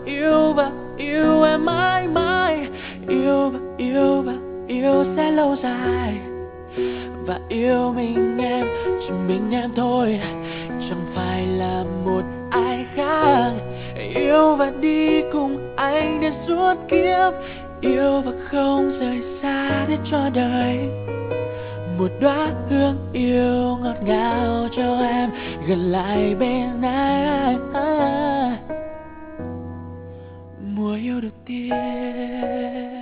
yêu em mãi mãi. Yêu và yêu sẽ lâu dài. Và yêu mình em, chỉ mình em thôi, chẳng phải là một ai khác. Yêu và đi cùng anh đến suốt kiếp. Yêu và không rời xa để cho đời một đóa hương yêu ngọt ngào cho em gần lại bên anh. Mùa yêu đầu tiên.